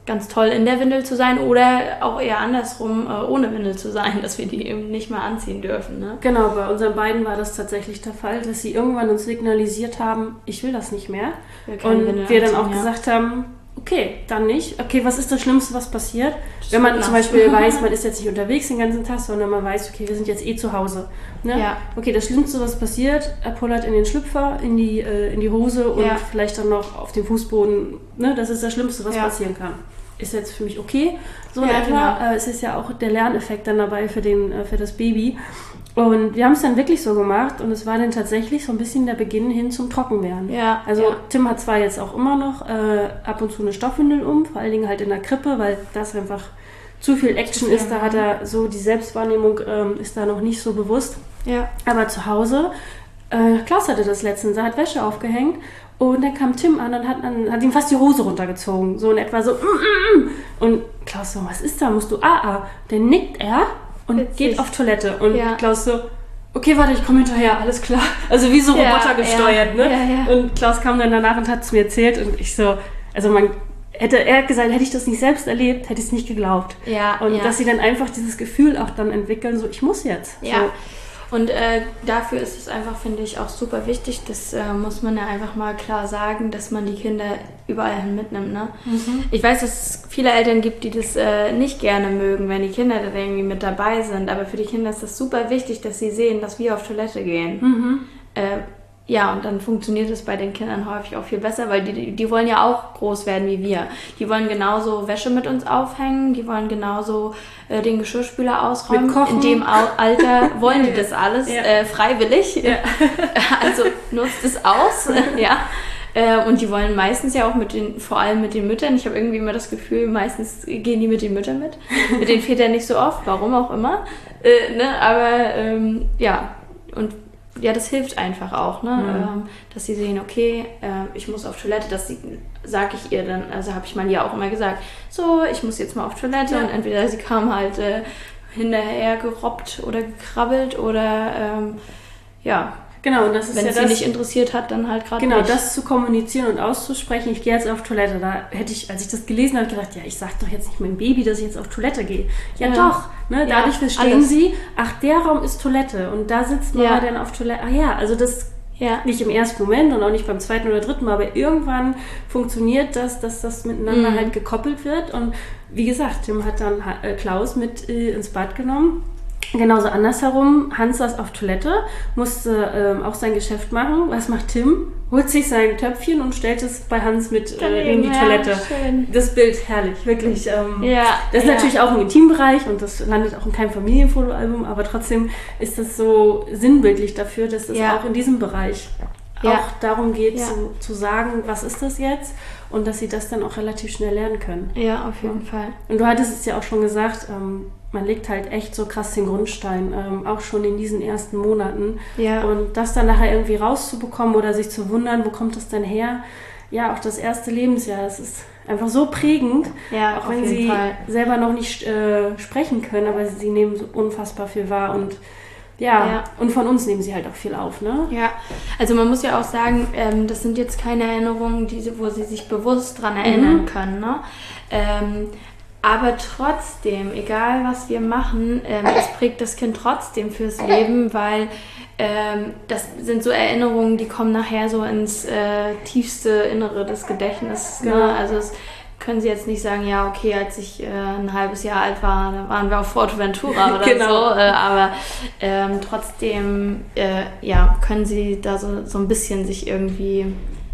ganz toll, in der Windel zu sein oder auch eher andersrum, äh, ohne Windel zu sein, dass wir die eben nicht mehr anziehen dürfen. Ne? Genau, bei unseren beiden war das tatsächlich der Fall, dass sie irgendwann uns signalisiert haben, ich will das nicht mehr. Wir können Und Windel wir dann anziehen, auch ja. gesagt haben, okay, dann nicht. Okay, was ist das Schlimmste, was passiert? Das Wenn man wird zum nass. Beispiel weiß, man ist jetzt nicht unterwegs den ganzen Tag, sondern man weiß, okay, wir sind jetzt eh zu Hause. Ne? Ja. Okay, das Schlimmste, was passiert, er pullert in den Schlüpfer, in die, äh, in die Hose und Ja. vielleicht dann noch auf dem Fußboden. Ne? Das ist das Schlimmste, was Ja. passieren kann. Ist jetzt für mich okay, so in Ja, etwa. genau. Äh, es ist ja auch der Lerneffekt dann dabei für, den, äh, für das Baby. Und wir haben es dann wirklich so gemacht und es war dann tatsächlich so ein bisschen der Beginn hin zum Trockenwerden. Ja, Also ja. Tim hat zwar jetzt auch immer noch äh, ab und zu eine Stoffwindel um, vor allen Dingen halt in der Krippe, weil das einfach zu viel Action viel, ist. Da hat er so, die Selbstwahrnehmung ähm, ist da noch nicht so bewusst. Ja. Aber zu Hause, äh, Klaus hatte das letztens, er hat Wäsche aufgehängt und dann kam Tim an und hat, an, hat ihm fast die Hose runtergezogen. So in etwa so, mm, mm, mm. Und Klaus so, was ist da, musst du, ah, ah. Dann nickt er und Witzig. geht auf Toilette. Und Ja. Klaus so, okay, warte, ich komme hinterher, alles klar. Also wie so Ja, Roboter gesteuert, ja, ne? ja, ja. Und Klaus kam dann danach und hat es mir erzählt und ich so, also man hätte, er hat gesagt, hätte ich das nicht selbst erlebt, hätte ich es nicht geglaubt. Ja, Und ja. dass sie dann einfach dieses Gefühl auch dann entwickeln, so, ich muss jetzt. Ja, und äh, dafür ist es einfach, finde ich, auch super wichtig, das äh, muss man ja einfach mal klar sagen, dass man die Kinder überall hin mitnimmt. Ne? Mhm. Ich weiß, dass es viele Eltern gibt, die das äh, nicht gerne mögen, wenn die Kinder dann irgendwie mit dabei sind, aber für die Kinder ist das super wichtig, dass sie sehen, dass wir auf Toilette gehen. Mhm. Äh, ja, und dann funktioniert es bei den Kindern häufig auch viel besser, weil die, die wollen ja auch groß werden wie wir. Die wollen genauso Wäsche mit uns aufhängen, die wollen genauso äh, den Geschirrspüler ausräumen. Mit Kochen. In dem Au- Alter wollen die das alles Ja. äh, freiwillig. Ja. Also nutzt es aus. ja. Äh, und die wollen meistens ja auch mit den, vor allem mit den Müttern. Ich habe irgendwie immer das Gefühl, meistens gehen die mit den Müttern mit. Mit den Vätern nicht so oft, warum auch immer. Äh, ne? Aber ähm, ja, und ja, das hilft einfach auch, ne? Mhm. Ähm, dass sie sehen, okay, äh, ich muss auf Toilette, das sage ich ihr dann, also habe ich mal ja auch immer gesagt, so, ich muss jetzt mal auf Toilette Ja. und entweder sie kam halt äh, hinterher gerobbt oder gekrabbelt oder ähm, ja, Genau, und das ist wenn ja es sie das, nicht interessiert hat, dann halt gerade genau, nicht. das zu kommunizieren und auszusprechen, ich gehe jetzt auf Toilette. Da hätte ich, als ich das gelesen habe, gedacht, ja, ich sage doch jetzt nicht meinem Baby, dass ich jetzt auf Toilette gehe. Ja, Ja. doch, ne? Ja, Dadurch verstehen alles. sie, ach, der Raum ist Toilette und da sitzt Mama Ja. dann auf Toilette. Ach ja, also das Ja. nicht im ersten Moment und auch nicht beim zweiten oder dritten Mal, aber irgendwann funktioniert das, dass das miteinander Mhm. halt gekoppelt wird. Und wie gesagt, Tim hat dann äh, Klaus mit äh, ins Bad genommen. Genauso andersherum, Hans saß auf Toilette, musste ähm, auch sein Geschäft machen. Was macht Tim? Holt sich sein Töpfchen und stellt es bei Hans mit äh, Daneben, in die ja, Toilette. schön. Das Bild, herrlich, wirklich. Ähm, Ja, das ist ja. natürlich auch ein Intimbereich und das landet auch in keinem Familienfotoalbum, aber trotzdem ist das so sinnbildlich dafür, dass es Ja. auch in diesem Bereich Ja. auch darum geht, Ja. zu, zu sagen, was ist das jetzt? Und dass sie das dann auch relativ schnell lernen können. Ja, auf jeden Fall. Und du hattest es ja auch schon gesagt, ähm, man legt halt echt so krass den Grundstein, ähm, auch schon in diesen ersten Monaten. Ja. Und das dann nachher irgendwie rauszubekommen oder sich zu wundern, wo kommt das denn her? Ja, auch das erste Lebensjahr, das ist einfach so prägend, Ja, auch auf wenn jeden sie Fall. selber noch nicht äh, sprechen können, aber sie nehmen so unfassbar viel wahr und ja, Ja. und von uns nehmen sie halt auch viel auf, ne? Ja, also man muss ja auch sagen, ähm, das sind jetzt keine Erinnerungen, die, sie- wo sie sich bewusst dran erinnern Mhm. können. Ne? Ähm, aber trotzdem, egal was wir machen, ähm, es prägt das Kind trotzdem fürs Leben, weil ähm, das sind so Erinnerungen, die kommen nachher so ins äh, tiefste Innere des Gedächtnisses. Genau. Ne? Also es können sie jetzt nicht sagen, ja, okay, als ich äh, ein halbes Jahr alt war, da waren wir auf Forteventura oder Genau. so, äh, aber ähm, trotzdem äh, ja, können sie da so, so ein bisschen sich irgendwie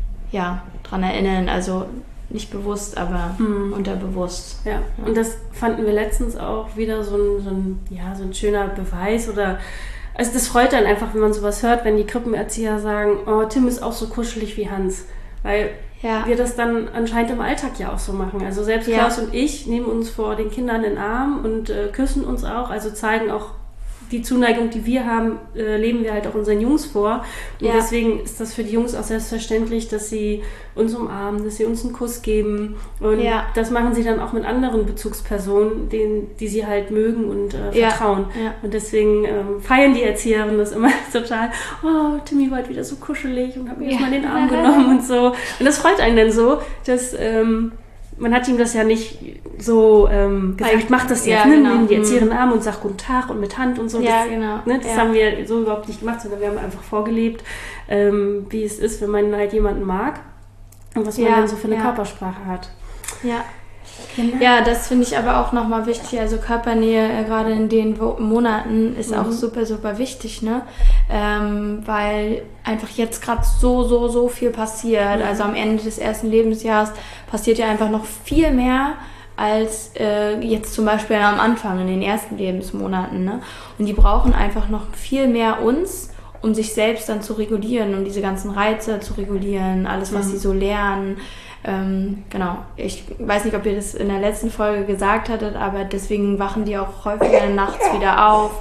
ja, dran erinnern, also nicht bewusst, aber Mhm. unterbewusst. Ja, und das fanden wir letztens auch wieder so ein, so ein, ja, so ein schöner Beweis oder also das freut dann einfach, wenn man sowas hört, wenn die Krippenerzieher sagen, oh, Tim ist auch so kuschelig wie Hans, weil Ja. wir das dann anscheinend im Alltag ja auch so machen. Also selbst Ja. Klaus und ich nehmen uns vor den Kindern in den Arm und äh, küssen uns auch, also zeigen auch die Zuneigung, die wir haben, äh, leben wir halt auch unseren Jungs vor. Und Ja. deswegen ist das für die Jungs auch selbstverständlich, dass sie uns umarmen, dass sie uns einen Kuss geben. Und Ja. das machen sie dann auch mit anderen Bezugspersonen, denen, die sie halt mögen und äh, Ja. vertrauen. Ja. Und deswegen ähm, feiern die Erzieherinnen das immer total. Oh, Timmy war heute wieder so kuschelig und hat mir jetzt Ja. mal in den Arm genommen und so. Und das freut einen dann so, dass... Ähm, man hat ihm das ja nicht so ähm, gesagt, mach das jetzt, ja, ne? genau. Nimm die Erzieherin Arm und sag guten Tag und mit Hand und so. Ja, das, genau. Ne? Das ja. haben wir so überhaupt nicht gemacht, sondern wir haben einfach vorgelebt, ähm, wie es ist, wenn man halt jemanden mag und was man Ja, dann so für eine ja. Körpersprache hat. Ja. Genau. Ja, das finde ich aber auch nochmal wichtig. Also Körpernähe, äh, gerade in den Wo- Monaten, ist Mhm. auch super, super wichtig, ne? Ähm, weil einfach jetzt gerade so, so, so viel passiert. Mhm. Also am Ende des ersten Lebensjahres passiert ja einfach noch viel mehr als äh, jetzt zum Beispiel am Anfang, in den ersten Lebensmonaten, ne? Und die brauchen einfach noch viel mehr uns, um sich selbst dann zu regulieren, um diese ganzen Reize zu regulieren, alles, was Mhm. sie so lernen. Ähm, genau, ich weiß nicht, ob ihr das in der letzten Folge gesagt hattet, aber deswegen wachen die auch häufiger nachts wieder auf.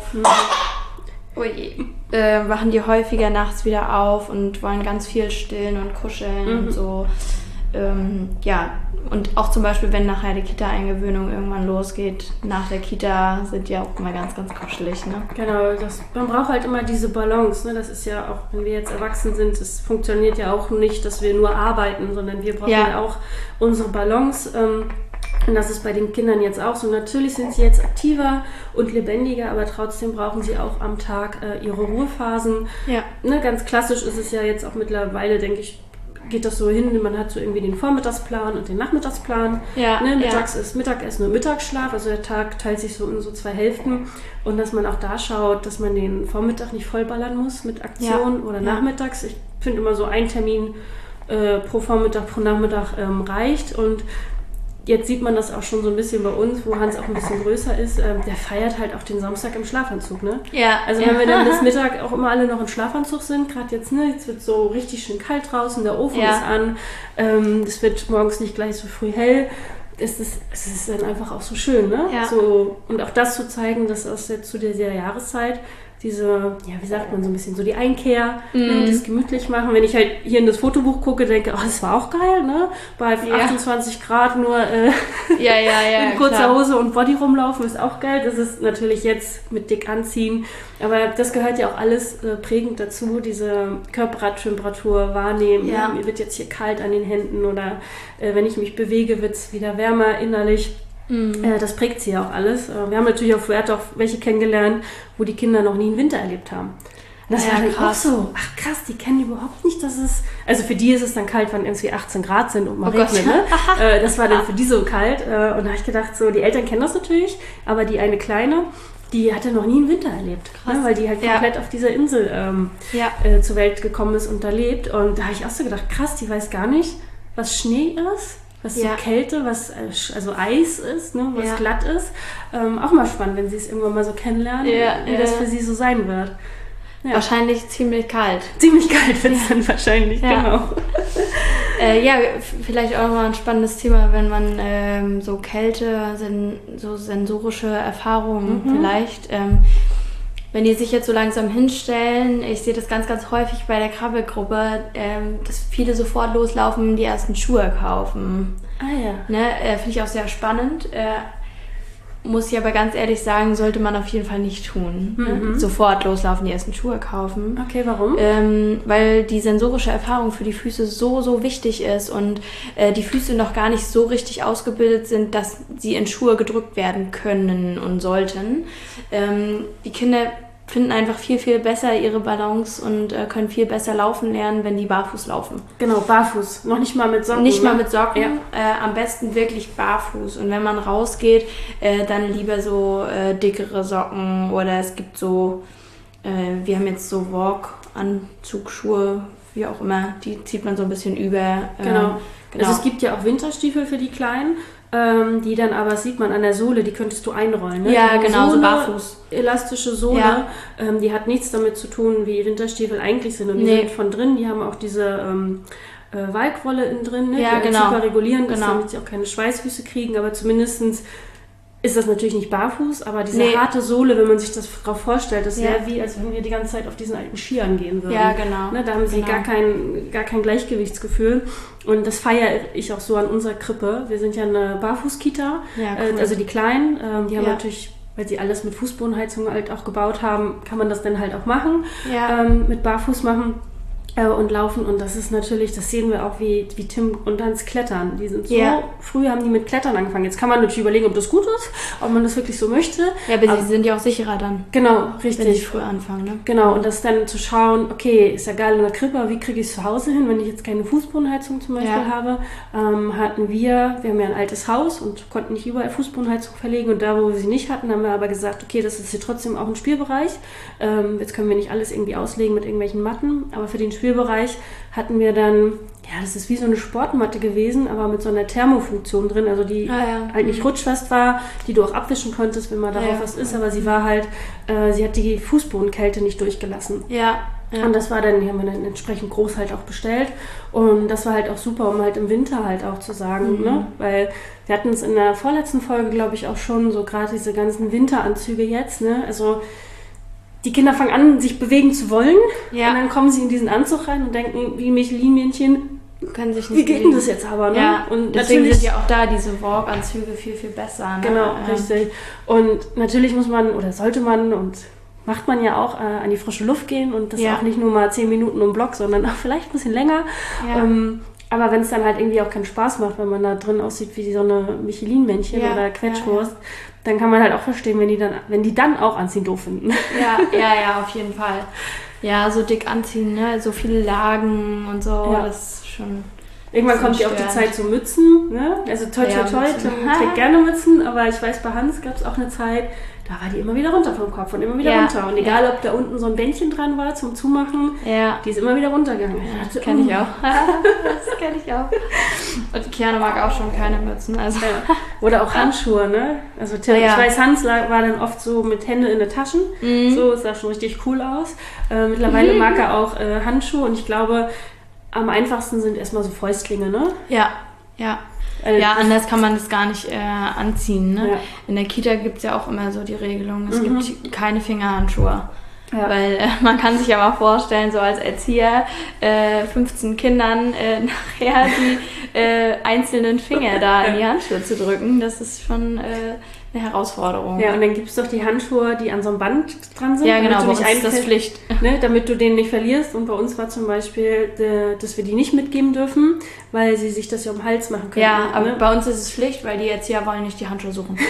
Oh je. Äh, wachen die häufiger nachts wieder auf und wollen ganz viel stillen und kuscheln Mhm. und so. Ähm, ja, und auch zum Beispiel, wenn nachher die Kita-Eingewöhnung irgendwann losgeht, nach der Kita sind die auch immer ganz, ganz kuschelig, ne? Genau, das, man braucht halt immer diese Balance. Ne? Das ist ja auch, wenn wir jetzt erwachsen sind, es funktioniert ja auch nicht, dass wir nur arbeiten, sondern wir brauchen Ja. ja auch unsere Balance. Ähm, und das ist bei den Kindern jetzt auch so. Natürlich sind sie jetzt aktiver und lebendiger, aber trotzdem brauchen sie auch am Tag äh, ihre Ruhephasen. Ja. Ne? Ganz klassisch ist es ja jetzt auch mittlerweile, denke ich, geht das so hin, man hat so irgendwie den Vormittagsplan und den Nachmittagsplan. Ja, ne, mittags ja. ist Mittagessen und Mittagsschlaf, also der Tag teilt sich so in so zwei Hälften und dass man auch da schaut, dass man den Vormittag nicht vollballern muss mit Aktionen Ja, oder ja. nachmittags. Ich finde immer so ein Termin äh, pro Vormittag, pro Nachmittag ähm, reicht und jetzt sieht man das auch schon so ein bisschen bei uns, wo Hans auch ein bisschen größer ist, ähm, der feiert halt auch den Samstag im Schlafanzug, ne? Ja. Also wenn wir dann bis Mittag auch immer alle noch im Schlafanzug sind, gerade jetzt, ne, jetzt wird so richtig schön kalt draußen, der Ofen Ja. ist an, ähm, es wird morgens nicht gleich so früh hell, es ist, es ist dann einfach auch so schön, ne? Ja. So, und auch das zu zeigen, dass aus jetzt zu dieser Jahreszeit diese, ja, wie sagt man so ein bisschen, so die Einkehr, ne, Mhm. das gemütlich machen. Wenn ich halt hier in das Fotobuch gucke, denke, oh, das war auch geil, ne? Bei Ja. achtundzwanzig Grad nur äh, Ja, ja, ja. in kurzer klar. Hose und Body rumlaufen ist auch geil. Das ist natürlich jetzt mit dick anziehen. Aber das gehört ja auch alles äh, prägend dazu, diese Körpertemperatur wahrnehmen. Ja. Ja, mir wird jetzt hier kalt an den Händen oder äh, wenn ich mich bewege, wird es wieder wärmer innerlich. Mhm. Äh, das prägt sie ja auch alles. Äh, wir haben natürlich auf Wert auch welche kennengelernt, wo die Kinder noch nie einen Winter erlebt haben. Und das Ja, war dann krass. auch so, ach krass, die kennen überhaupt nicht, dass es, also für die ist es dann kalt, wenn irgendwie achtzehn Grad sind und mal Oh Gott. regnet, ne? äh, das war dann für die so kalt. Äh, und da habe ich gedacht, so, die Eltern kennen das natürlich, aber die eine Kleine, die hatte noch nie einen Winter erlebt, ne? Weil die halt Ja. komplett auf dieser Insel ähm, Ja. äh, zur Welt gekommen ist und da lebt. Und da habe ich auch so gedacht, krass, die weiß gar nicht, was Schnee ist, was Ja. so Kälte, was äh, sch- also Eis ist, ne? Was Ja. glatt ist. Ähm, auch mal spannend, wenn sie es irgendwann mal so kennenlernen, Ja, wie ja. das für sie so sein wird. Ja. Wahrscheinlich ziemlich kalt. Ziemlich kalt wird es dann wahrscheinlich, Ja. genau. Äh, ja, f- vielleicht auch mal ein spannendes Thema, wenn man ähm, so Kälte, sen so sensorische Erfahrungen Mhm. vielleicht, ähm, wenn die sich jetzt so langsam hinstellen, ich sehe das ganz, ganz häufig bei der Krabbelgruppe, ähm, dass viele sofort loslaufen, die ersten Schuhe kaufen. Ah ja. Ne? Äh, Finde ich auch sehr spannend. Äh, muss ich aber ganz ehrlich sagen, sollte man auf jeden Fall nicht tun. Mhm. Ne? Sofort loslaufen, die ersten Schuhe kaufen. Okay, warum? Ähm, weil die sensorische Erfahrung für die Füße so, so wichtig ist und äh, die Füße noch gar nicht so richtig ausgebildet sind, dass sie in Schuhe gedrückt werden können und sollten. Ähm, die Kinder finden einfach viel, viel besser ihre Balance und äh, können viel besser laufen lernen, wenn die barfuß laufen. Genau, barfuß. Noch nicht mal mit Socken. Nicht mal ne? mit Socken, Ja. äh, am besten wirklich barfuß. Und wenn man rausgeht, äh, dann lieber so äh, dickere Socken oder es gibt so, äh, wir haben jetzt so Walk-Anzugsschuhe, wie auch immer, die zieht man so ein bisschen über. äh, Genau. genau. Also es gibt ja auch Winterstiefel für die Kleinen, ähm, die dann aber, das sieht man an der Sohle, die könntest du einrollen. Ne? Ja, Die genau, so Sohle, barfuß. Elastische Sohle, Ja. ähm, die hat nichts damit zu tun, wie Winterstiefel eigentlich sind. Und die Nee. sind von drin, die haben auch diese ähm, äh, Walkwolle innen drin, ne? Ja, die halt genau. super regulierend ist, Genau. damit sie auch keine Schweißfüße kriegen, aber zumindestens ist das natürlich nicht barfuß, aber diese Nee. harte Sohle, wenn man sich das drauf vorstellt, das Ja. wäre wie, als wenn wir die ganze Zeit auf diesen alten Skiern gehen würden. Ja, genau. Ne, da haben sie Genau. gar, kein, gar kein Gleichgewichtsgefühl. Und das feiere ich auch so an unserer Krippe. Wir sind ja eine Barfuß-Kita, Ja, äh, cool. also die Kleinen, ähm, die haben Ja. natürlich, weil sie alles mit Fußbodenheizung halt auch gebaut haben, kann man das dann halt auch machen, Ja. ähm, mit Barfuß machen. und laufen und das ist natürlich, das sehen wir auch, wie, wie Tim und Hans klettern. Die sind so, Ja. früh haben die mit Klettern angefangen. Jetzt kann man natürlich überlegen, ob das gut ist, ob man das wirklich so möchte. Ja, aber, Aber- sie sind ja auch sicherer dann, Genau, wenn sie richtig. früh anfangen, ne? Genau, und das dann zu schauen, okay, ist ja geil in der Krippe, aber wie kriege ich es zu Hause hin, wenn ich jetzt keine Fußbodenheizung zum Beispiel Ja. habe, ähm, hatten wir, wir haben ja ein altes Haus und konnten nicht überall Fußbodenheizung verlegen und da, wo wir sie nicht hatten, haben wir aber gesagt, okay, das ist hier trotzdem auch ein Spielbereich. Ähm, jetzt können wir nicht alles irgendwie auslegen mit irgendwelchen Matten, aber für den Spielbereich hatten wir dann, ja, das ist wie so eine Sportmatte gewesen, aber mit so einer Thermofunktion drin, also die Ah, ja. halt nicht rutschfest war, die du auch abwischen konntest, wenn mal darauf Ja. was ist, aber sie war halt, äh, sie hat die Fußbodenkälte nicht durchgelassen. Ja. ja. Und das war dann, die haben wir dann entsprechend groß halt auch bestellt. Und das war halt auch super, um halt im Winter halt auch zu sagen, Mhm. ne? Weil wir hatten es in der vorletzten Folge, glaube ich, auch schon, so gerade diese ganzen Winteranzüge jetzt, ne? Also die Kinder fangen an, sich bewegen zu wollen. Ja. Und dann kommen sie in diesen Anzug rein und denken, wie Michelin-Männchen, Können sich nicht wie geht denn bewegen. das jetzt aber, ne? Ja, Und deswegen natürlich- sind ja auch da diese Walk-Anzüge viel, viel besser. Ne? Genau, Ähm, richtig. Und natürlich muss man oder sollte man und macht man ja auch äh, an die frische Luft gehen und das Ja. auch nicht nur mal zehn Minuten um Block, sondern auch vielleicht ein bisschen länger. Ja. Ähm, aber wenn es dann halt irgendwie auch keinen Spaß macht, wenn man da drin aussieht wie so eine Michelin-Männchen Ja, oder Quetschwurst, dann kann man halt auch verstehen, wenn die dann, wenn die dann auch anziehen doof finden. Ja, ja, ja, auf jeden Fall. Ja, so dick anziehen, ne? So viele Lagen und so, Ja. das ist schon... Irgendwann Das kommt ist ja auch die störend. Zeit zu Mützen. Ne? Also toi, toi, Ja, toi, Mützen. Tim trägt gerne Mützen, aber ich weiß, bei Hans gab es auch eine Zeit, da war die immer wieder runter vom Kopf und immer wieder Ja, runter. Und egal, ob da unten so ein Bändchen dran war zum Zumachen, Ja, die ist immer wieder runtergegangen. Ich dachte, das kenne ich oh. auch. Das kenne ich auch. Und Kiana mag auch schon keine Mützen, also... Ja. Oder auch Handschuhe, ne? Also Tim, Ja. ich weiß, Hans lag, war dann oft so mit Hände in den Taschen. Mhm. So, es sah schon richtig cool aus. Äh, mittlerweile mag er auch äh, Handschuhe und ich glaube, am einfachsten sind erstmal so Fäustlinge, ne? Ja, ja. Äh, Ja, anders kann man das gar nicht äh, anziehen. Ne? Ja. In der Kita gibt es ja auch immer so die Regelung, es Mhm. gibt keine Fingerhandschuhe. Ja. Weil äh, man kann sich ja mal vorstellen, so als Erzieher, äh, fünfzehn Kindern äh, nachher die äh, einzelnen Finger da in die Handschuhe zu drücken, das ist schon äh, eine Herausforderung. Ja, und dann gibt es doch die Handschuhe, die an so einem Band dran sind. Ja, damit genau, du bei nicht uns ist das einfäll- Pflicht. Ne, damit du den nicht verlierst. Und bei uns war zum Beispiel, äh, dass wir die nicht mitgeben dürfen, weil sie sich das ja um den Hals machen können. Ja, aber ne? bei uns ist es Pflicht, weil die Erzieher wollen nicht die Handschuhe suchen.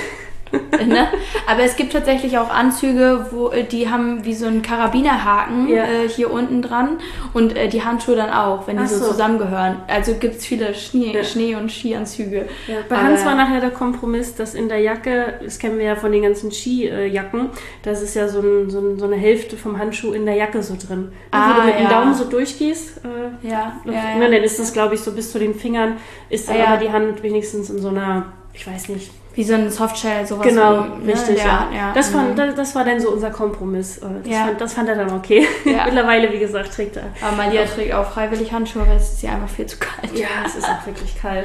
Ne? Aber es gibt tatsächlich auch Anzüge, wo äh, die haben wie so einen Karabinerhaken Ja. äh, hier unten dran und äh, die Handschuhe dann auch, wenn die Ach so, so. zusammengehören. Also gibt es viele Schnee, Ja. Schnee- und Skianzüge. Ja, bei Aber- Hans war nachher der Kompromiss, dass in der Jacke, das kennen wir ja von den ganzen Skijacken, das ist ja so, ein, so, ein, so eine Hälfte vom Handschuh in der Jacke so drin. Ah, wo du mit dem ja. Daumen so durchgehst, äh, Ja, ja, ne, ja. dann ist das, glaube ich, so bis zu den Fingern, ist dann Ja, ja. aber die Hand wenigstens in so einer, ich weiß nicht. Wie so ein Softshell, sowas. Genau, wie, richtig, ne? ja. ja. Das, fand, mhm. das, das war dann so unser Kompromiss. Äh, Das, Ja. fand, das fand er dann okay. Ja. Mittlerweile, wie gesagt, trägt er. Aber Malia trägt auch freiwillig Handschuhe, weil es ist ja einfach viel zu kalt. Ja, es ist auch wirklich kalt.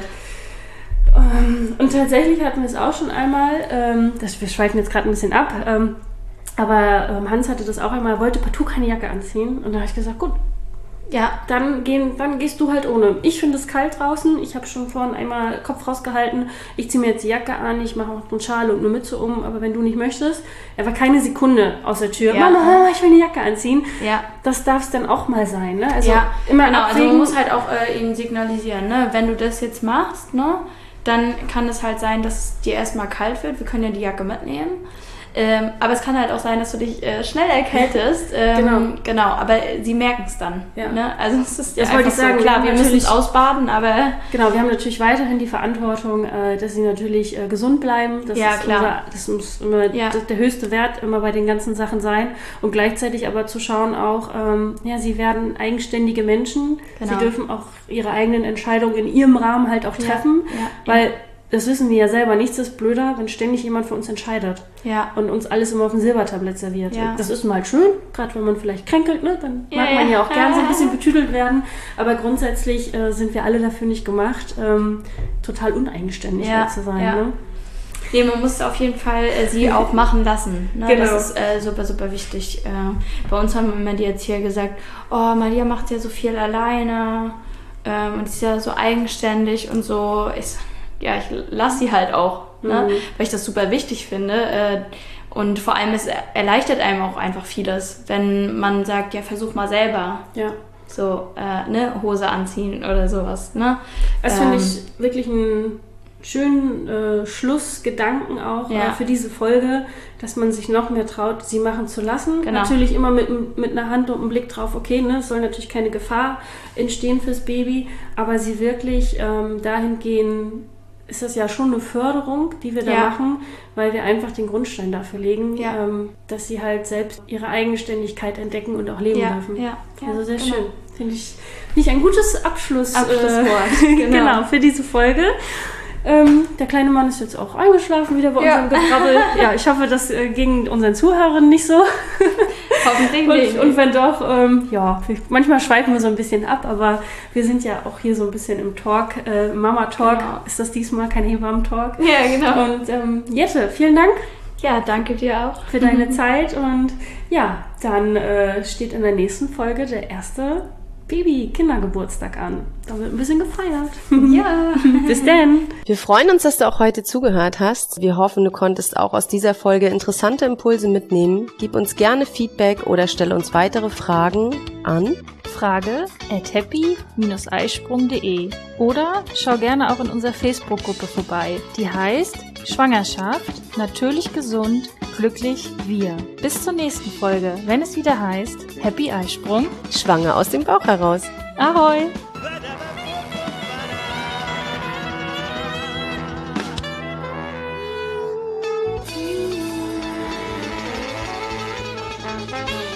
Ähm, Und tatsächlich hatten wir es auch schon einmal, ähm, das, wir schweifen jetzt gerade ein bisschen ab, ähm, aber ähm, Hans hatte das auch einmal, er wollte partout keine Jacke anziehen. Und da habe ich gesagt, gut, Ja, dann, gehen, dann gehst du halt ohne. Ich finde es kalt draußen, ich habe schon vorhin einmal Kopf rausgehalten, ich ziehe mir jetzt die Jacke an, ich mache auch einen Schal und eine Mütze um, aber wenn du nicht möchtest, er war keine Sekunde aus der Tür, Ja. Mama, Mama, ich will eine Jacke anziehen. ja. Das darf es dann auch mal sein, ne? Also ja, immer genau, also man abwägen. muss halt auch äh, ihm signalisieren, ne? Wenn du das jetzt machst, ne, dann kann es halt sein, dass es dir erstmal kalt wird. Wir können ja die Jacke mitnehmen. Ähm, aber es kann halt auch sein, dass du dich äh, schnell erkältest. Ähm, Genau. Genau, aber sie merken es dann. Ja. Ne? Also es ist Das einfach wollte ich so, sagen, wir klar, haben wir müssen es natürlich- ausbaden, aber Genau, wir haben natürlich weiterhin die Verantwortung, äh, dass sie natürlich äh, gesund bleiben. Das Ja, ist klar. Unser, das muss immer Ja. d- der höchste Wert immer bei den ganzen Sachen sein. Und gleichzeitig aber zu schauen auch, ähm, ja, sie werden eigenständige Menschen. Genau. Sie dürfen auch ihre eigenen Entscheidungen in ihrem Rahmen halt auch Ja, treffen. ja, weil das wissen wir ja selber, nichts ist blöder, wenn ständig jemand für uns entscheidet ja. und uns alles immer auf dem Silbertablett serviert. Ja. Das ist mal schön, gerade wenn man vielleicht kränkelt, ne? Dann Ja, mag man ja ja. auch gern so ein bisschen betüdelt werden. Aber grundsätzlich äh, sind wir alle dafür nicht gemacht, ähm, total uneigenständig Ja, halt zu sein. ja. Ne? Nee, man muss auf jeden Fall äh, sie auch machen lassen. Ne? Genau. Das ist äh, super, super wichtig. Äh, bei uns haben immer die Erzieher gesagt, oh, Malia macht ja so viel alleine ähm, und ist ja so eigenständig und so. Ich, ja, ich lasse sie halt auch, ne? Mhm. Weil ich das super wichtig finde. Äh, und vor allem, es erleichtert einem auch einfach vieles, wenn man sagt, ja, versuch mal selber. Ja. so äh, ne, Hose anziehen oder sowas. Ne? Das ähm, finde ich wirklich einen schönen äh, Schlussgedanken auch Ja. äh, für diese Folge, dass man sich noch mehr traut, sie machen zu lassen. Genau. Natürlich immer mit, mit einer Hand und einem Blick drauf, okay, ne, es soll natürlich keine Gefahr entstehen fürs Baby, aber sie wirklich ähm, dahin gehen, ist das ja schon eine Förderung, die wir da Ja. machen, weil wir einfach den Grundstein dafür legen, Ja. ähm, dass sie halt selbst ihre Eigenständigkeit entdecken und auch leben Ja, dürfen. ja, Also ja, sehr genau. schön. Finde ich, finde ich ein gutes Abschluss, Abschlusswort, äh, genau. genau, für diese Folge. Ähm, der kleine Mann ist jetzt auch eingeschlafen wieder bei Ja. unserem Gebrabbel. Ja, ich hoffe, das äh, ging unseren Zuhörern nicht so. Hoffentlich nicht. Und, und wenn doch, ähm, ja, wir- manchmal schweifen wir so ein bisschen ab, aber wir sind ja auch hier so ein bisschen im Talk, äh, Mama-Talk. Genau. Ist das diesmal kein Hebammen-Talk? Ja, genau. Und ähm, Jette, vielen Dank Ja, danke dir auch. für deine Zeit und ja, dann äh, steht in der nächsten Folge der erste Baby-Kindergeburtstag an. Da wird ein bisschen gefeiert. Ja. Bis denn! Wir freuen uns, dass du auch heute zugehört hast. Wir hoffen, du konntest auch aus dieser Folge interessante Impulse mitnehmen. Gib uns gerne Feedback oder stelle uns weitere Fragen an Frage at happy Bindestrich eisprung punkt de oder schau gerne auch in unserer Facebook-Gruppe vorbei. Die heißt Schwangerschaft, natürlich gesund, glücklich wir. Bis zur nächsten Folge, wenn es wieder heißt Happy Eisprung. Schwanger aus dem Bauch heraus. Ahoi! Thank you.